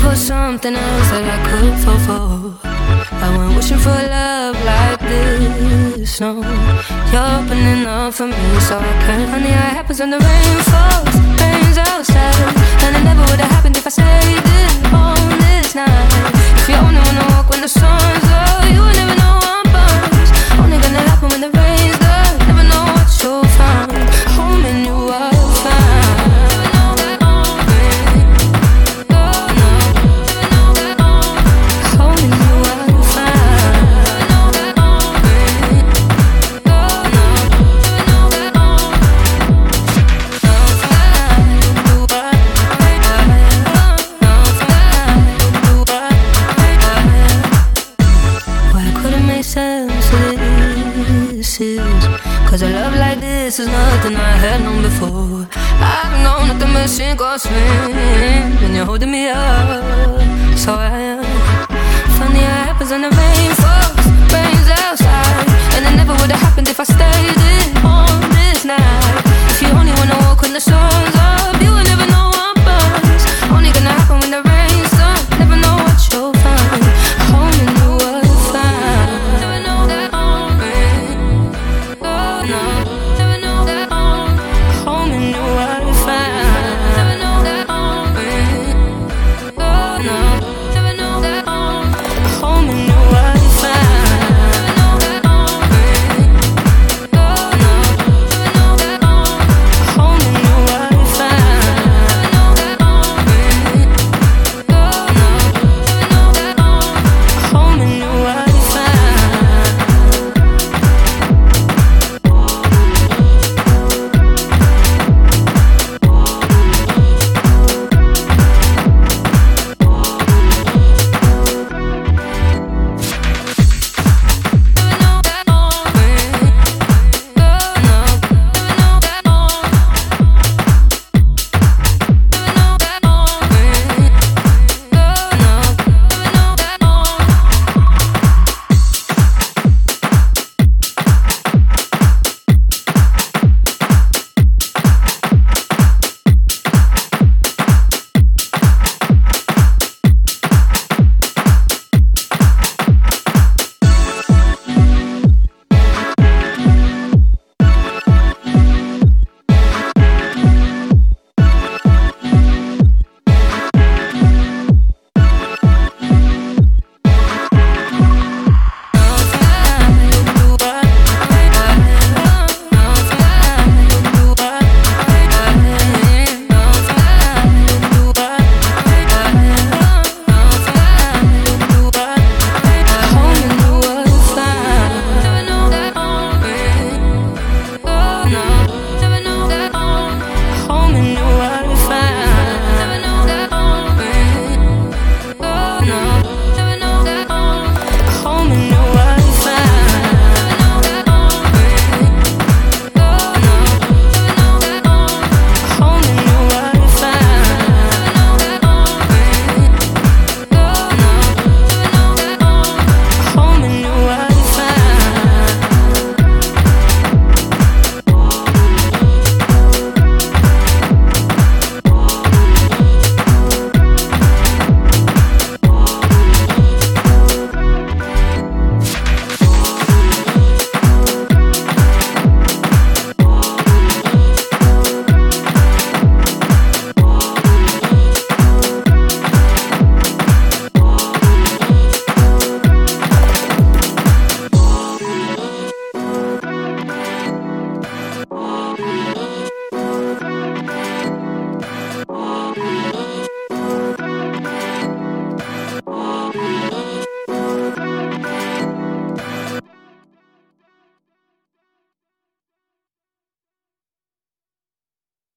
something else that I could fall for. I went wishing for love like this. No, you're opening up for me, so I can't. Honey, it happens when the rain falls, rain's outside, and it never would've happened if I stayed in on this night. If you only wanna walk when the sun's low, you would never know I'm buzzed. Only gonna happen when the rain's done. Never know what you'll find. Holding you up fine. Cause a love like this is nothing I had known before. I've known that the machine goes swing and you're holding me up, so I am. Funny it happens when the rain falls, rain's outside, and it never would've happened if I stayed in.